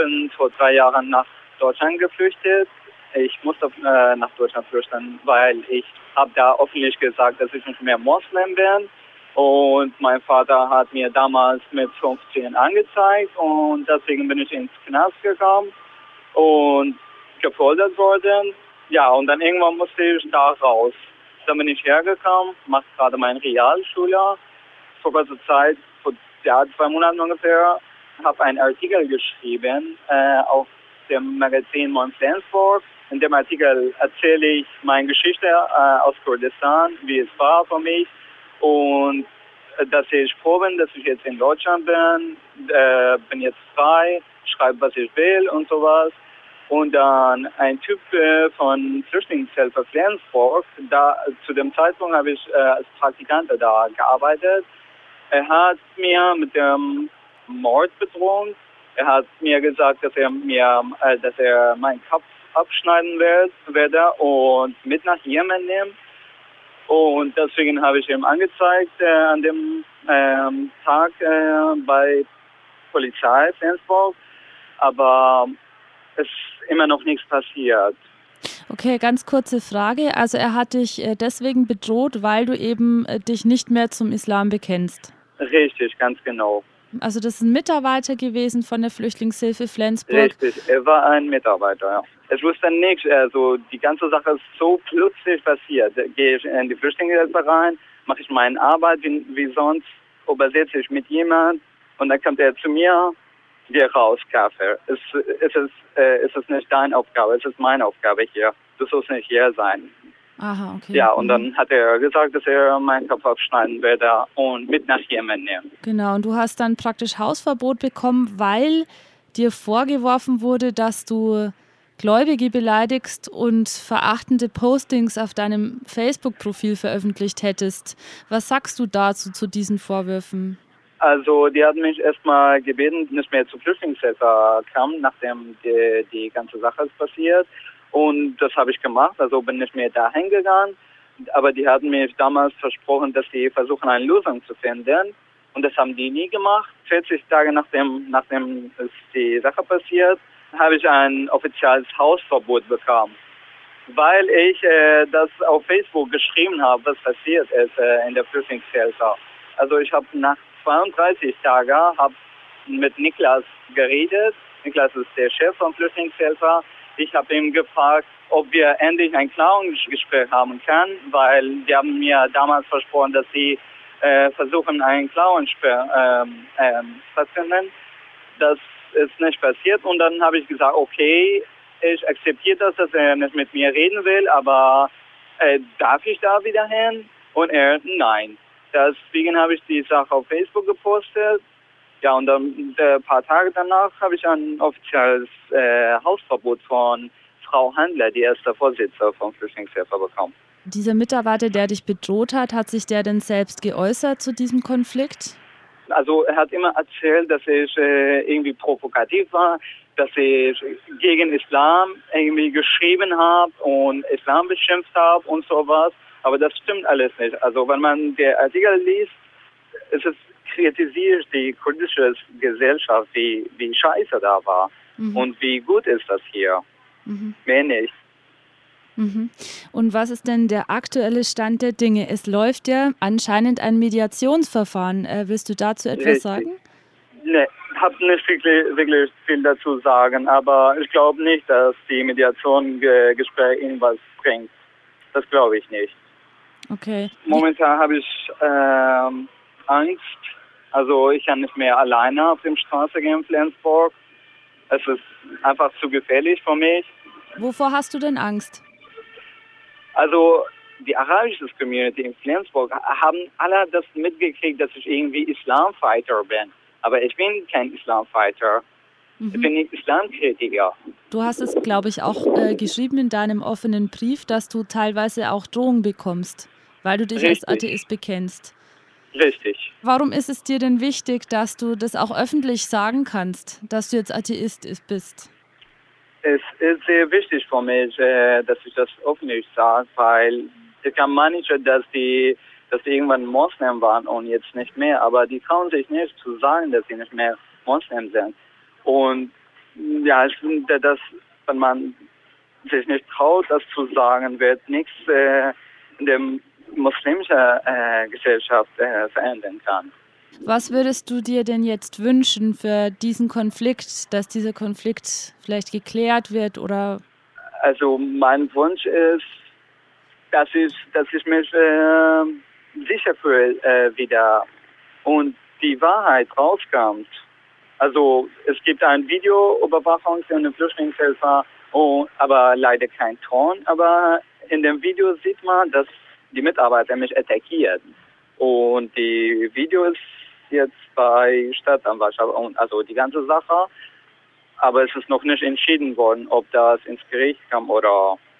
bin vor 3 Jahren nach Deutschland geflüchtet. Ich musste nach Deutschland flüchten, weil ich habe da öffentlich gesagt, dass ich nicht mehr Moslem bin. Und mein Vater hat mir damals mit 15 angezeigt und deswegen bin ich ins Knast gekommen und gefoltert worden. Ja, und dann irgendwann musste ich da raus. Dann bin ich hergekommen, mache gerade mein Realschuljahr. Vor kurzer Zeit, vor 2 Monaten ungefähr, habe einen Artikel geschrieben auf dem Magazin Mons Flensburg. In dem Artikel erzähle ich meine Geschichte aus Kurdistan, wie es war für mich und dass ich froh bin, dass ich jetzt in Deutschland bin, bin jetzt frei, schreibe, was ich will und sowas. Und dann ein Typ von Flüchtlingshilfe Flensburg, zu dem Zeitpunkt habe ich als Praktikant da gearbeitet. Er hat mir mit dem Mord bedroht. Er hat mir gesagt, dass er meinen Kopf abschneiden werde und mit nach Jemen nehmen. Und deswegen habe ich ihm angezeigt an dem Tag bei Polizei Flensburg. Aber es ist immer noch nichts passiert. Okay, ganz kurze Frage. Also er hat dich deswegen bedroht, weil du eben dich nicht mehr zum Islam bekennst? Richtig, ganz genau. Also das ist ein Mitarbeiter gewesen von der Flüchtlingshilfe Flensburg? Richtig, er war ein Mitarbeiter, ja. Ich wusste nicht, also die ganze Sache ist so plötzlich passiert. Gehe ich in die Flüchtlingshilfe rein, mache ich meine Arbeit wie sonst, übersetze ich mit jemand und dann kommt er zu mir, geh raus, Kaffee. Es ist nicht deine Aufgabe, es ist meine Aufgabe hier. Du sollst nicht hier sein. Aha, okay. Ja, und dann hat er gesagt, dass er meinen Kopf abschneiden werde und mit nach Jemen nehmen. Genau, und du hast dann praktisch Hausverbot bekommen, weil dir vorgeworfen wurde, dass du Gläubige beleidigst und verachtende Postings auf deinem Facebook-Profil veröffentlicht hättest. Was sagst du dazu, zu diesen Vorwürfen? Also die hatten mich erstmal gebeten, nicht mehr zur Flüchtlingshilfe kommen, nachdem die ganze Sache ist passiert. Und das habe ich gemacht, also bin nicht mehr dahin gegangen. Aber die hatten mir damals versprochen, dass sie versuchen, eine Lösung zu finden. Und das haben die nie gemacht. 40 Tage nachdem die Sache passiert, habe ich ein offizielles Hausverbot bekommen. Weil ich das auf Facebook geschrieben habe, was passiert ist in der Flüchtlingshilfe. Also ich habe nach 32 Tagen mit Niklas geredet. Niklas ist der Chef von Flüchtlingshilfe. Ich habe ihn gefragt, ob wir endlich ein Klärungsgespräch haben können, weil die haben mir damals versprochen, dass sie versuchen, ein Klärungsgespräch stattzufinden. Das ist nicht passiert und dann habe ich gesagt, okay, ich akzeptiere das, dass er nicht mit mir reden will, aber darf ich da wieder hin? Und er, nein. Deswegen habe ich die Sache auf Facebook gepostet. Ja, und dann ein paar Tage danach habe ich ein offizielles Hausverbot von Frau Handler, die erste Vorsitzende von Flüchtlingshilfe, bekommen. Dieser Mitarbeiter, der dich bedroht hat sich der denn selbst geäußert zu diesem Konflikt? Also er hat immer erzählt, dass ich irgendwie provokativ war, dass ich gegen Islam irgendwie geschrieben habe und Islam beschimpft habe und sowas. Aber das stimmt alles nicht. Also wenn man den Artikel liest, ist es kritisiert die kurdische Gesellschaft, wie scheiße da war und wie gut ist das hier. Mehr nicht. Und was ist denn der aktuelle Stand der Dinge? Es läuft ja anscheinend ein Mediationsverfahren. Willst du dazu etwas sagen? Nee, habe nicht wirklich viel dazu sagen, aber ich glaube nicht, dass die Mediation-Gespräch irgendwas bringt. Das glaube ich nicht. Okay. Momentan habe ich Angst. Also ich kann nicht mehr alleine auf der Straße gehen in Flensburg. Es ist einfach zu gefährlich für mich. Wovor hast du denn Angst? Also die arabische Community in Flensburg haben alle das mitgekriegt, dass ich irgendwie Islamfighter bin. Aber ich bin kein Islamfighter. Ich bin nicht Islamkritiker. Du hast es, glaube ich, auch geschrieben in deinem offenen Brief, dass du teilweise auch Drohungen bekommst, weil du dich als Atheist bekennst. Richtig. Warum ist es dir denn wichtig, dass du das auch öffentlich sagen kannst, dass du jetzt Atheist bist? Es ist sehr wichtig für mich, dass ich das öffentlich sage, weil ich kann manche, dass die irgendwann Moslem waren und jetzt nicht mehr, aber die trauen sich nicht zu sagen, dass sie nicht mehr Moslem sind. Und Ja, das, wenn man sich nicht traut, das zu sagen, wird nichts in der muslimischen Gesellschaft verändern kann. Was würdest du dir denn jetzt wünschen für diesen Konflikt, dass dieser Konflikt vielleicht geklärt wird oder? Also mein Wunsch ist, dass ich mich sicher fühle wieder und die Wahrheit rauskommt. Also es gibt ein Videoüberwachung in den Flüchtlingshilfe, aber leider kein Ton. Aber in dem Video sieht man, dass die Mitarbeiter mich attackieren. Und die Video ist jetzt bei Staatsanwaltschaft und also die ganze Sache. Aber es ist noch nicht entschieden worden, ob das ins Gericht kam oder